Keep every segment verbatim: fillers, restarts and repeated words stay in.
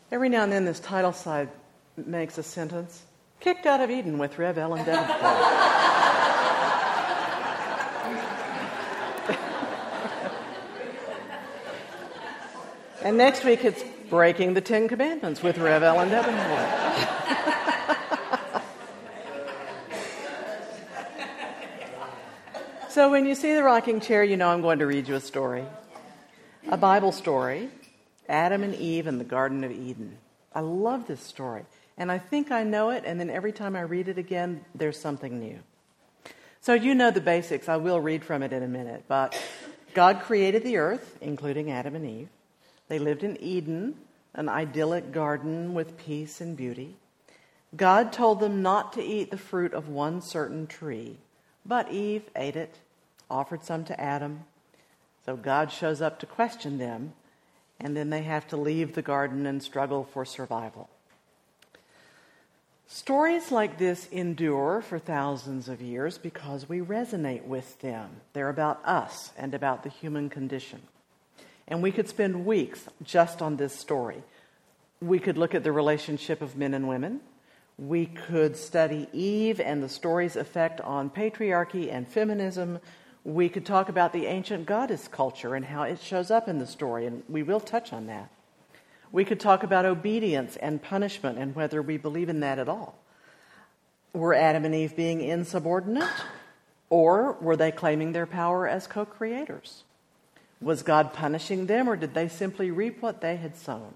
Every now and then this title side makes a sentence, kicked out of Eden with Rev Ellen Davenport. And next week it's Breaking the Ten Commandments with Rev Ellen Davenport. So when you see the rocking chair, you know I'm going to read you a story. A Bible story, Adam and Eve in the Garden of Eden. I love this story, and I think I know it, and then every time I read it again, there's something new. So you know the basics. I will read from it in a minute, but God created the earth, including Adam and Eve. They lived in Eden, an idyllic garden with peace and beauty. God told them not to eat the fruit of one certain tree, but Eve ate it, offered some to Adam. So God shows up to question them, and then they have to leave the garden and struggle for survival. Stories like this endure for thousands of years because we resonate with them. They're about us and about the human condition. And we could spend weeks just on this story. We could look at the relationship of men and women. We could study Eve and the story's effect on patriarchy and feminism. We could talk about the ancient goddess culture and how it shows up in the story, and we will touch on that. We could talk about obedience and punishment and whether we believe in that at all. Were Adam and Eve being insubordinate, or were they claiming their power as co-creators? Was God punishing them, or did they simply reap what they had sown?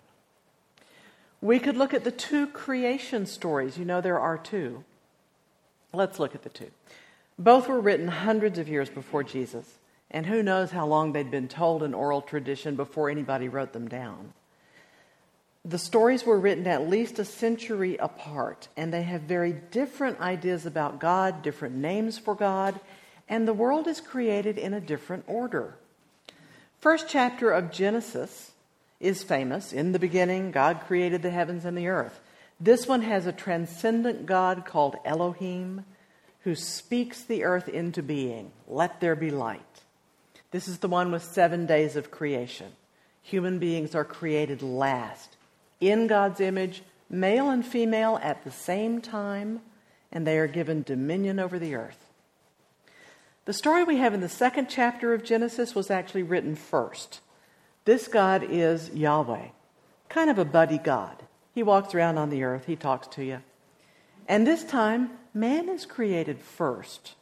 We could look at the two creation stories. You know there are two. Let's look at the two. Both were written hundreds of years before Jesus, and who knows how long they'd been told in oral tradition before anybody wrote them down. The stories were written at least a century apart, and they have very different ideas about God, different names for God, and the world is created in a different order. First chapter of Genesis is famous. In the beginning, God created the heavens and the earth. This one has a transcendent God called Elohim, who speaks the earth into being. Let there be light. This is the one with seven days of creation. Human beings are created last, in God's image, male and female at the same time, and they are given dominion over the earth. The story we have in the second chapter of Genesis was actually written first. This God is Yahweh, kind of a buddy God. He walks around on the earth, he talks to you. And this time, man is created first.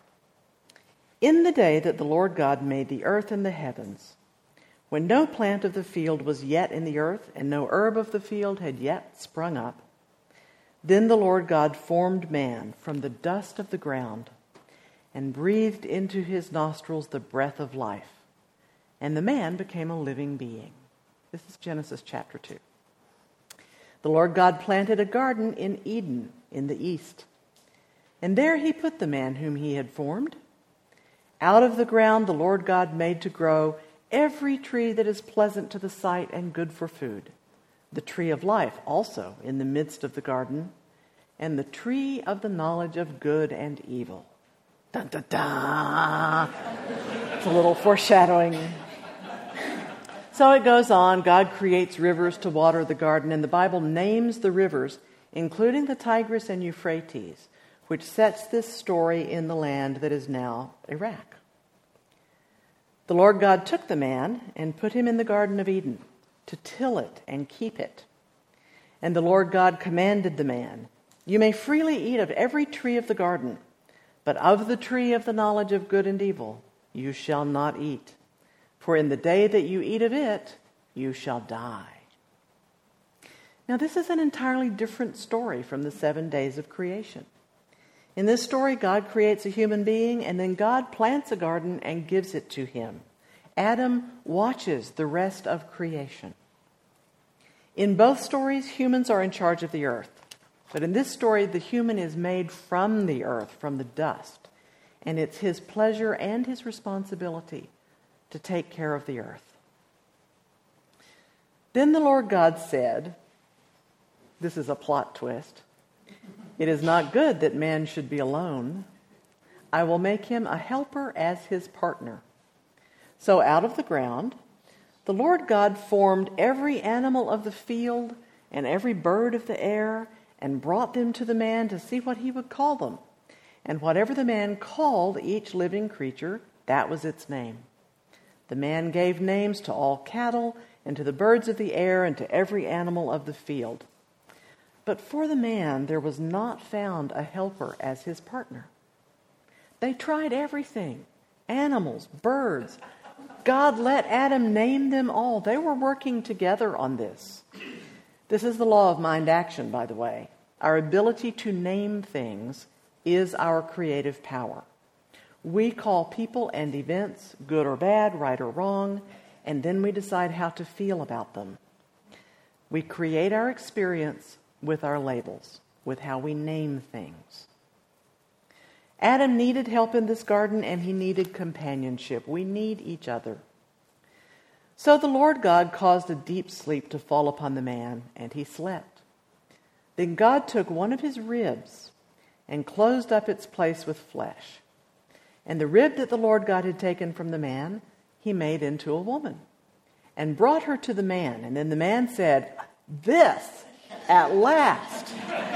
In the day that the Lord God made the earth and the heavens, when no plant of the field was yet in the earth, and no herb of the field had yet sprung up, then the Lord God formed man from the dust of the ground, and breathed into his nostrils the breath of life. And the man became a living being. This is Genesis chapter two. The Lord God planted a garden in Eden in the east, and there he put the man whom he had formed. Out of the ground the Lord God made to grow every tree that is pleasant to the sight and good for food, the tree of life also in the midst of the garden, and the tree of the knowledge of good and evil. Dun, dun, dun. It's a little foreshadowing. So it goes on. God creates rivers to water the garden, and the Bible names the rivers, including the Tigris and Euphrates, which sets this story in the land that is now Iraq. The Lord God took the man and put him in the Garden of Eden to till it and keep it. And the Lord God commanded the man, "You may freely eat of every tree of the garden, but of the tree of the knowledge of good and evil you shall not eat. For in the day that you eat of it, you shall die." Now this is an entirely different story from the seven days of creation. In this story, God creates a human being, and then God plants a garden and gives it to him. Adam watches the rest of creation. In both stories, humans are in charge of the earth. But in this story, the human is made from the earth, from the dust. And it's his pleasure and his responsibility to take care of the earth. Then the Lord God said, this is a plot twist, "It is not good that man should be alone. I will make him a helper as his partner." So out of the ground, the Lord God formed every animal of the field and every bird of the air, and brought them to the man to see what he would call them. And whatever the man called each living creature, that was its name. The man gave names to all cattle, and to the birds of the air, and to every animal of the field. But for the man there was not found a helper as his partner. They tried everything, animals, birds. God let Adam name them all. They were working together on this. This is the law of mind action, by the way. Our ability to name things is our creative power. We call people and events good or bad, right or wrong, and then we decide how to feel about them. We create our experience with our labels, with how we name things. Adam needed help in this garden, and he needed companionship. We need each other. So the Lord God caused a deep sleep to fall upon the man, and he slept. Then God took one of his ribs and closed up its place with flesh. And the rib that the Lord God had taken from the man, he made into a woman, and brought her to the man. And then the man said, "This, at last,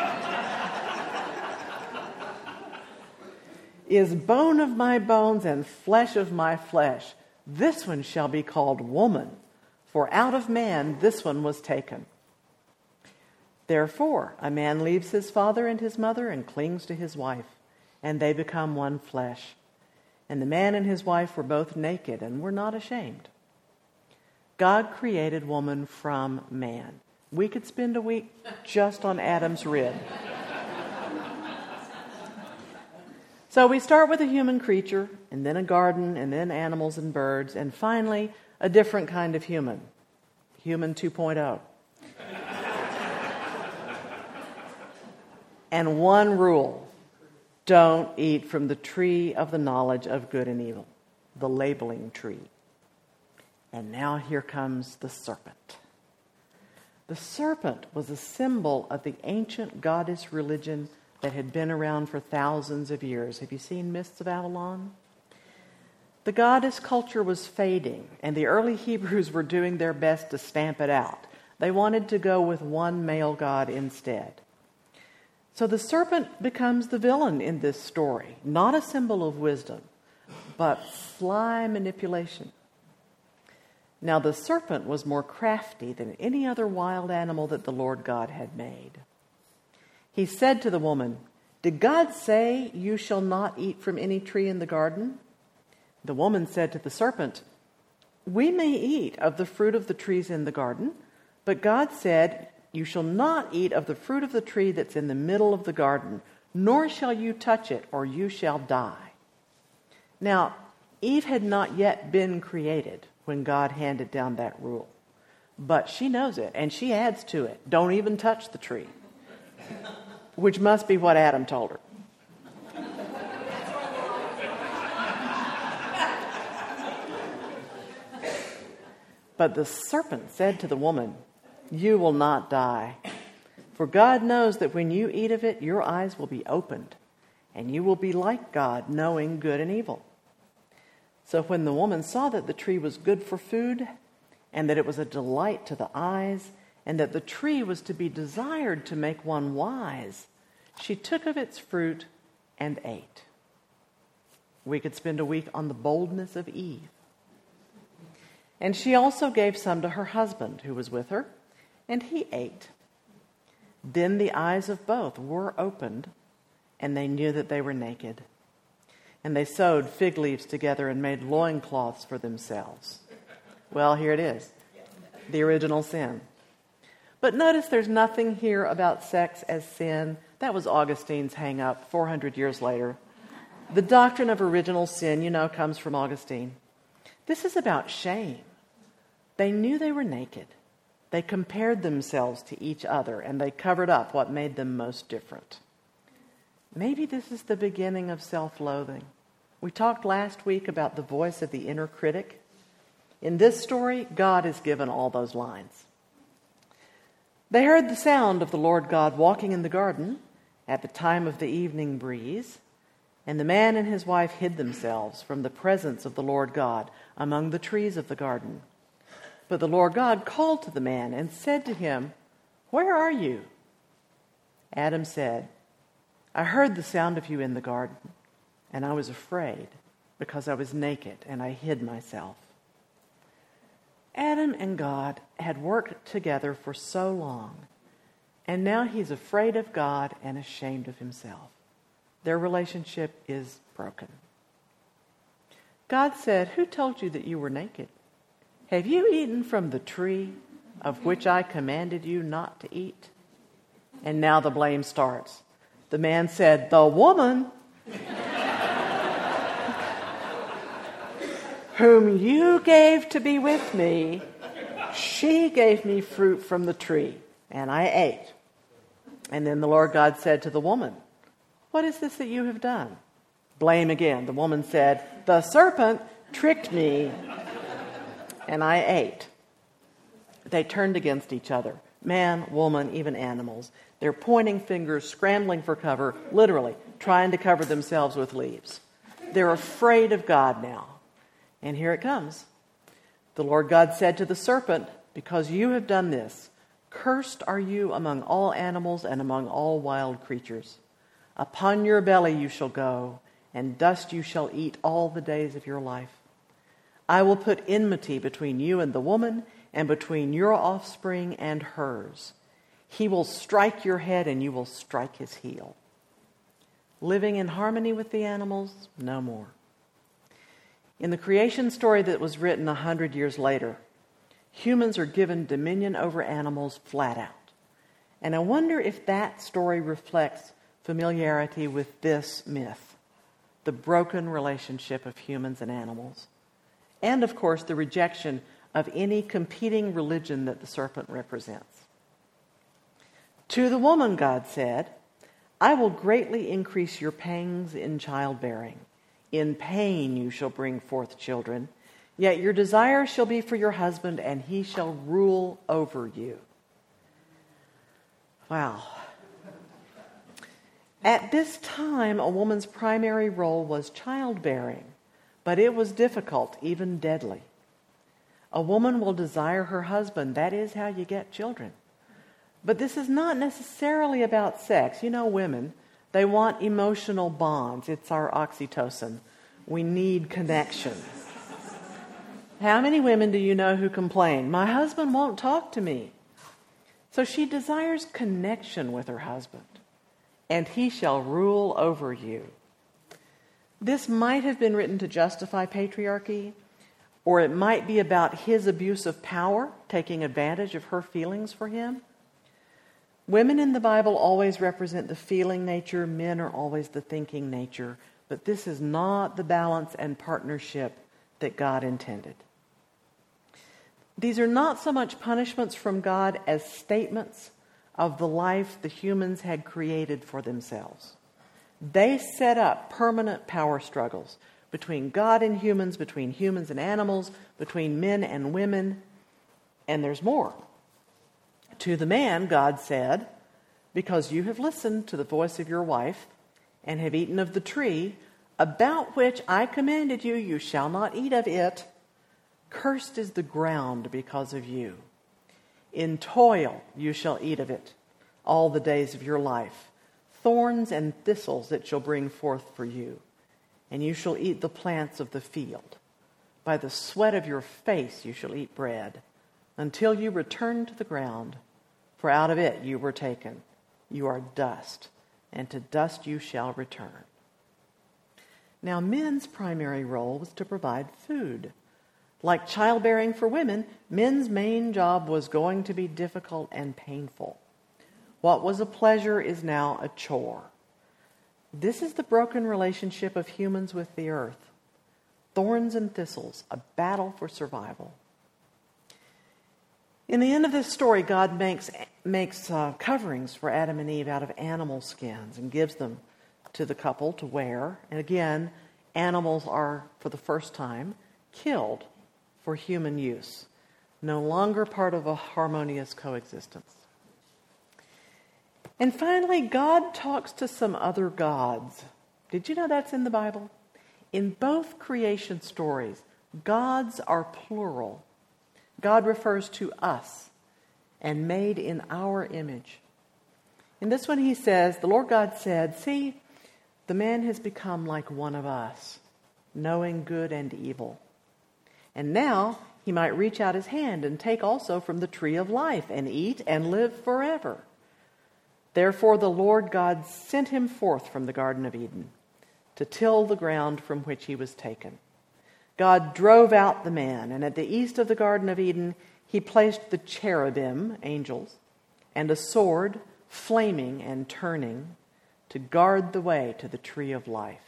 is bone of my bones and flesh of my flesh. This one shall be called woman, for out of man this one was taken." Therefore, a man leaves his father and his mother and clings to his wife, and they become one flesh. And the man and his wife were both naked and were not ashamed. God created woman from man. We could spend a week just on Adam's rib. So we start with a human creature, and then a garden, and then animals and birds, and finally a different kind of human, human two point oh. And one rule: don't eat from the tree of the knowledge of good and evil, the labeling tree. And now here comes the serpent. The serpent was a symbol of the ancient goddess religion that had been around for thousands of years. Have you seen Mists of Avalon? The goddess culture was fading, and the early Hebrews were doing their best to stamp it out. They wanted to go with one male god instead. So the serpent becomes the villain in this story, not a symbol of wisdom, but sly manipulation. Now the serpent was more crafty than any other wild animal that the Lord God had made. He said to the woman, "Did God say you shall not eat from any tree in the garden?" The woman said to the serpent, "We may eat of the fruit of the trees in the garden, but God said, you shall not eat of the fruit of the tree that's in the middle of the garden, nor shall you touch it, or you shall die." Now, Eve had not yet been created when God handed down that rule. But she knows it, and she adds to it, "Don't even touch the tree," which must be what Adam told her. But the serpent said to the woman, "You will not die, for God knows that when you eat of it, your eyes will be opened, and you will be like God, knowing good and evil." So when the woman saw that the tree was good for food, and that it was a delight to the eyes, and that the tree was to be desired to make one wise, she took of its fruit and ate. We could spend a week on the boldness of Eve. And she also gave some to her husband who was with her, and he ate. Then the eyes of both were opened, and they knew that they were naked. And they sewed fig leaves together and made loincloths for themselves. Well, here it is, the original sin. But notice there's nothing here about sex as sin. That was Augustine's hang-up four hundred years later. The doctrine of original sin, you know, comes from Augustine. This is about shame. They knew they were naked. They compared themselves to each other, and they covered up what made them most different. Maybe this is the beginning of self-loathing. We talked last week about the voice of the inner critic. In this story, God is given all those lines. They heard the sound of the Lord God walking in the garden at the time of the evening breeze, and the man and his wife hid themselves from the presence of the Lord God among the trees of the garden. But the Lord God called to the man and said to him, Where are you?" Adam said, "I heard the sound of you in the garden, and I was afraid because I was naked and I hid myself." Adam and God had worked together for so long, and now he's afraid of God and ashamed of himself. Their relationship is broken. God said, "Who told you that you were naked? Have you eaten from the tree of which I commanded you not to eat?" And now the blame starts. The man said, "The woman whom you gave to be with me, she gave me fruit from the tree, and I ate." And then the Lord God said to the woman, "What is this that you have done?" Blame again. The woman said, "The serpent tricked me, and I ate." They turned against each other. Man, woman, even animals. They're pointing fingers, scrambling for cover, literally trying to cover themselves with leaves. They're afraid of God now. And here it comes. The Lord God said to the serpent, "Because you have done this, cursed are you among all animals and among all wild creatures. Upon your belly you shall go, and dust you shall eat all the days of your life. I will put enmity between you and the woman, and between your offspring and hers. He will strike your head, and you will strike his heel." Living in harmony with the animals? No more. In the creation story that was written a hundred years later, humans are given dominion over animals flat out. And I wonder if that story reflects familiarity with this myth, the broken relationship of humans and animals, and of course the rejection of any competing religion that the serpent represents. To the woman, God said, "I will greatly increase your pangs in childbearing. In pain you shall bring forth children, yet your desire shall be for your husband, and he shall rule over you." Wow. At this time, a woman's primary role was childbearing, but it was difficult, even deadly. A woman will desire her husband. That is how you get children. But this is not necessarily about sex. You know, women, they want emotional bonds. It's our oxytocin. We need connection. How many women do you know who complain, "My husband won't talk to me"? So she desires connection with her husband. "And he shall rule over you." This might have been written to justify patriarchy, or it might be about his abuse of power, taking advantage of her feelings for him. Women in the Bible always represent the feeling nature. Men are always the thinking nature. But this is not the balance and partnership that God intended. These are not so much punishments from God as statements of the life the humans had created for themselves. They set up permanent power struggles between God and humans, between humans and animals, between men and women, and there's more. To the man, God said, "Because you have listened to the voice of your wife and have eaten of the tree about which I commanded you, you shall not eat of it. Cursed is the ground because of you. In toil you shall eat of it all the days of your life. Thorns and thistles it shall bring forth for you, and you shall eat the plants of the field. By the sweat of your face you shall eat bread, until you return to the ground, for out of it you were taken. You are dust, and to dust you shall return." Now, men's primary role was to provide food. Like childbearing for women, men's main job was going to be difficult and painful. What was a pleasure is now a chore. This is the broken relationship of humans with the earth. Thorns and thistles, a battle for survival. In the end of this story, God makes, makes uh, coverings for Adam and Eve out of animal skins and gives them to the couple to wear. And again, animals are, for the first time, killed for human use, no longer part of a harmonious coexistence. And finally, God talks to some other gods. Did you know that's in the Bible? In both creation stories, gods are plural. God refers to us, and made in our image. In this one he says, the Lord God said, "See, the man has become like one of us, knowing good and evil. And now he might reach out his hand and take also from the tree of life and eat and live forever." Therefore the Lord God sent him forth from the Garden of Eden to till the ground from which he was taken. God drove out the man, and at the east of the Garden of Eden he placed the cherubim, angels, and a sword, flaming and turning, to guard the way to the tree of life.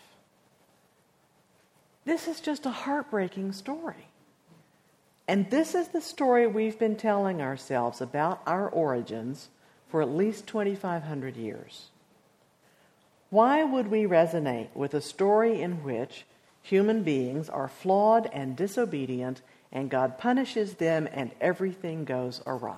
This is just a heartbreaking story. And this is the story we've been telling ourselves about our origins for at least twenty-five hundred years. Why would we resonate with a story in which human beings are flawed and disobedient, and God punishes them and everything goes awry?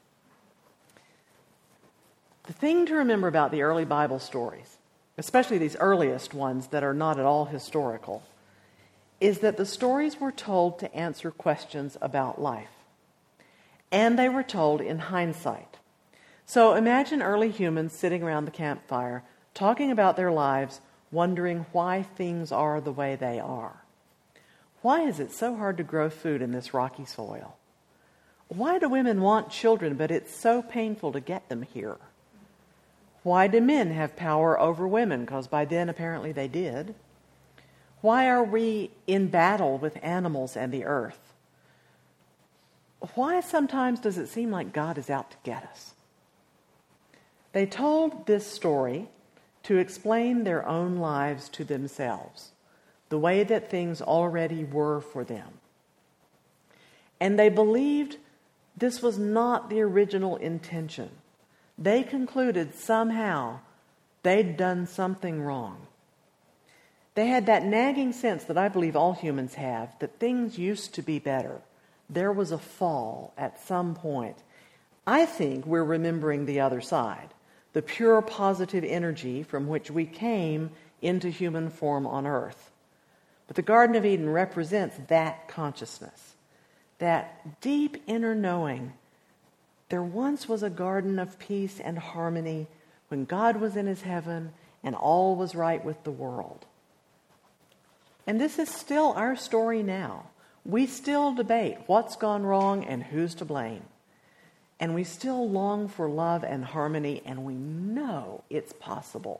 The thing to remember about the early Bible stories, especially these earliest ones that are not at all historical, is that the stories were told to answer questions about life. And they were told in hindsight. So imagine early humans sitting around the campfire, talking about their lives, wondering why things are the way they are. Why is it so hard to grow food in this rocky soil? Why do women want children, but it's so painful to get them here? Why do men have power over women? Because by then apparently they did. Why are we in battle with animals and the earth? Why sometimes does it seem like God is out to get us? They told this story to explain their own lives to themselves, the way that things already were for them. And they believed this was not the original intention. They concluded somehow they'd done something wrong. They had that nagging sense that I believe all humans have, that things used to be better. There was a fall at some point. I think we're remembering the other side, the pure positive energy from which we came into human form on earth. But the Garden of Eden represents that consciousness, that deep inner knowing. There once was a garden of peace and harmony when God was in his heaven and all was right with the world. And this is still our story now. We still debate what's gone wrong and who's to blame. And we still long for love and harmony, and we know it's possible.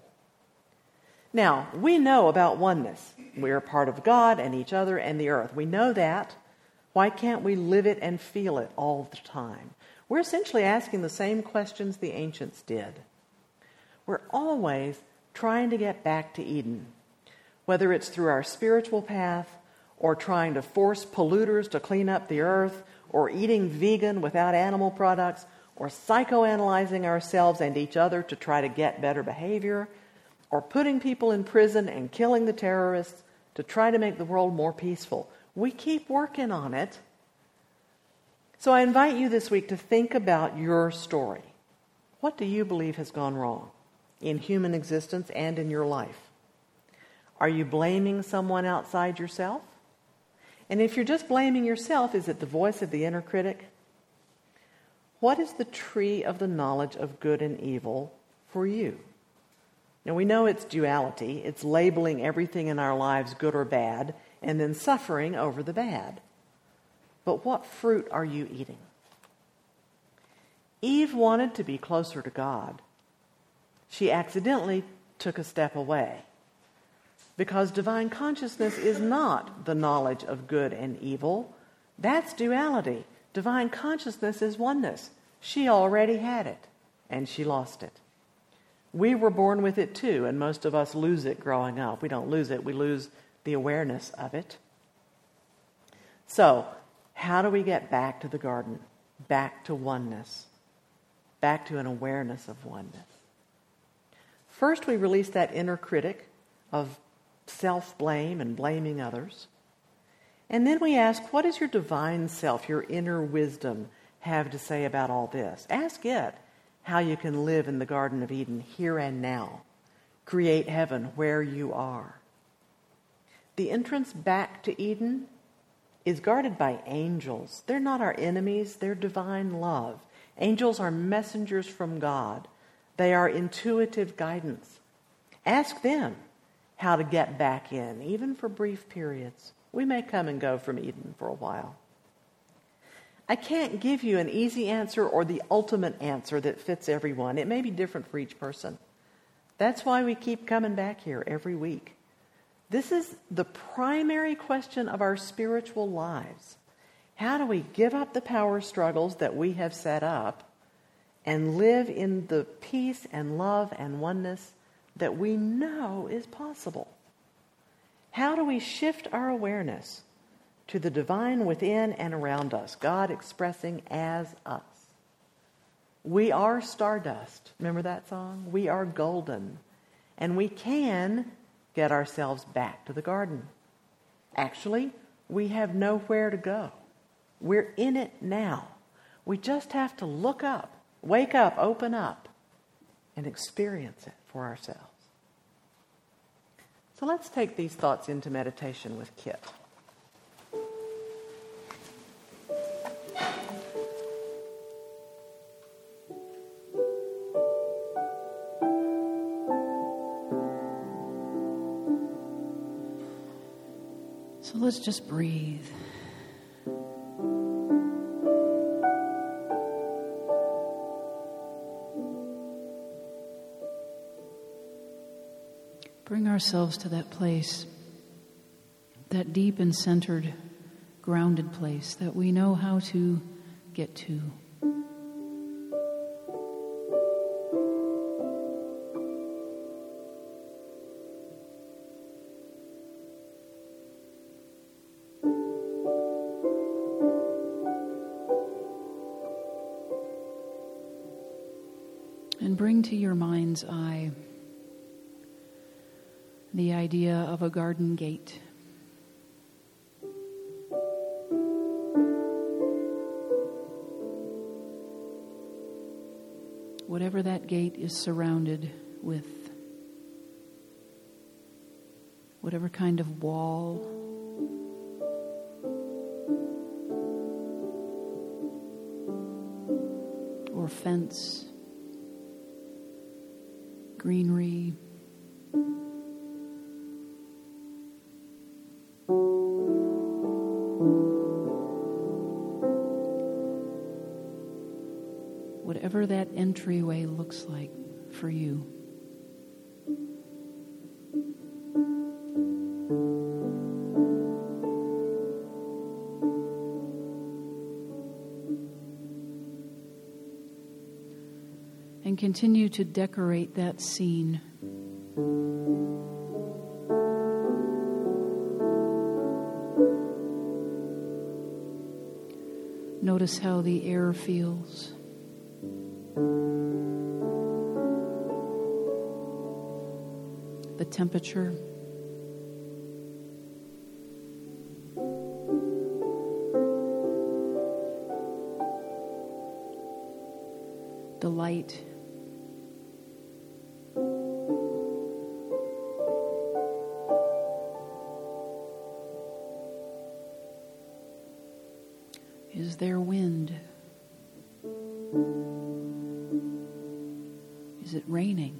Now, we know about oneness. We are part of God and each other and the earth. We know that. Why can't we live it and feel it all the time? We're essentially asking the same questions the ancients did. We're always trying to get back to Eden, whether it's through our spiritual path or trying to force polluters to clean up the earth, or eating vegan without animal products, or psychoanalyzing ourselves and each other to try to get better behavior, or putting people in prison and killing the terrorists to try to make the world more peaceful. We keep working on it. So I invite you this week to think about your story. What do you believe has gone wrong in human existence and in your life? Are you blaming someone outside yourself? And if you're just blaming yourself, is it the voice of the inner critic? What is the tree of the knowledge of good and evil for you? Now we know it's duality. It's labeling everything in our lives good or bad and then suffering over the bad. But what fruit are you eating? Eve wanted to be closer to God. She accidentally took a step away. Because divine consciousness is not the knowledge of good and evil. That's duality. Divine consciousness is oneness. She already had it, and she lost it. We were born with it too, and most of us lose it growing up. We don't lose it, we lose the awareness of it. So, how do we get back to the garden? Back to oneness. Back to an awareness of oneness. First, we release that inner critic of self-blame and blaming others. And then we ask, what does your divine self, your inner wisdom, have to say about all this? Ask it how you can live in the Garden of Eden here and now. Create heaven where you are. The entrance back to Eden is guarded by angels. They're not our enemies, they're divine love. Angels are messengers from God. They are intuitive guidance. Ask them how to get back in, even for brief periods. We may come and go from Eden for a while. I can't give you an easy answer or the ultimate answer that fits everyone. It may be different for each person. That's why we keep coming back here every week. This is the primary question of our spiritual lives. How do we give up the power struggles that we have set up and live in the peace and love and oneness that we know is possible? How do we shift our awareness to the divine within and around us, God expressing as us? We are stardust. Remember that song? We are golden. And we can get ourselves back to the garden. Actually, we have nowhere to go. We're in it now. We just have to look up, wake up, open up, and experience it for ourselves. So let's take these thoughts into meditation with Kit. So let's just breathe. Bring ourselves to that place, that deep and centered, grounded place that we know how to get to. And bring to your mind's eye the idea of a garden gate. Whatever that gate is surrounded with, whatever kind of wall, or fence, greenery, whatever that entryway looks like for you. And continue to decorate that scene. Notice how the air feels. The temperature. The light. Is there wind? Is it raining?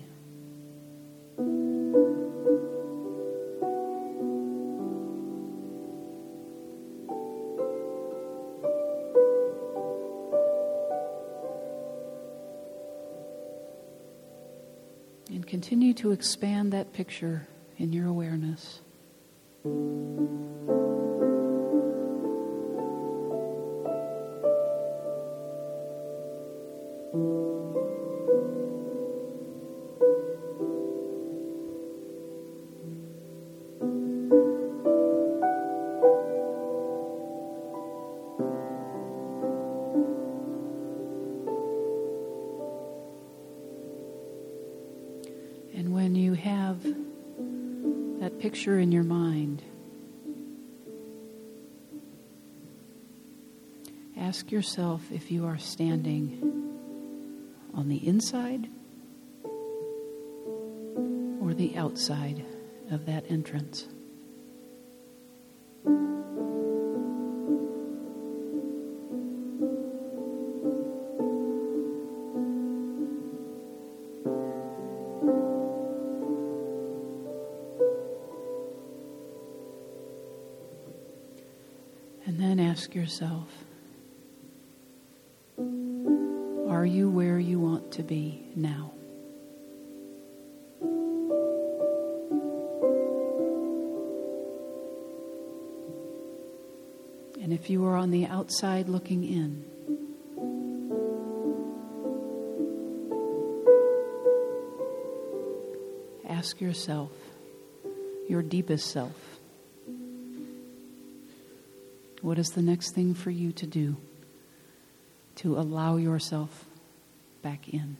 And continue to expand that picture in your awareness. And when you have that picture in your mind, ask yourself if you are standing on the inside or the outside of that entrance. ask yourself, are you where you want to be now? And if you are on the outside looking in, ask yourself, your deepest self, what is the next thing for you to do to allow yourself back in?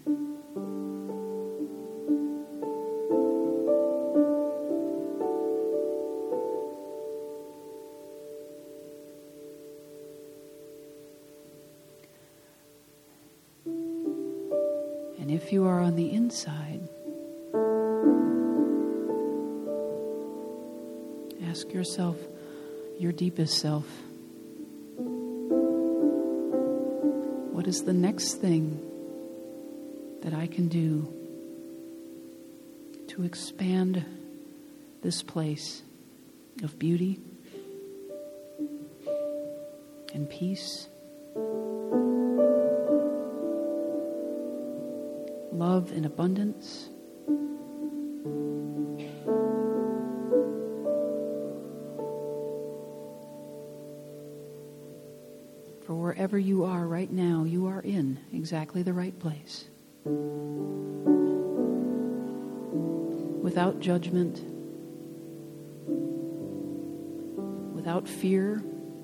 And if you are on the inside, ask yourself, your deepest self, what is the next thing that I can do to expand this place of beauty and peace, love and abundance? For wherever you are right now, you are in exactly the right place. Without judgment, without fear,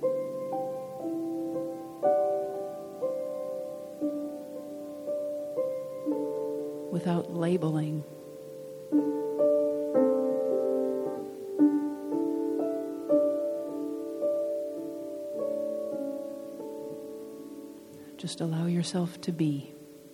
without labeling. Just allow yourself to be.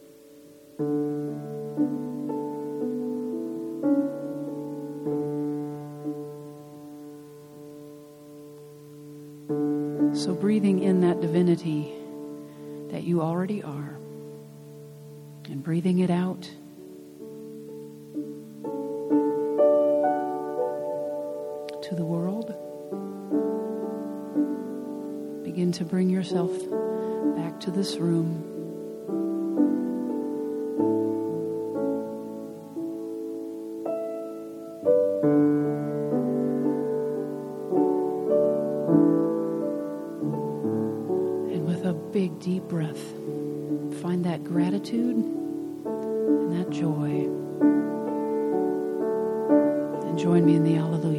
So breathing in that divinity that you already are, and breathing it out, to the world, begin to bring yourself back to this room. And with a big, deep breath, find that gratitude and that joy. And join me in the Alleluia.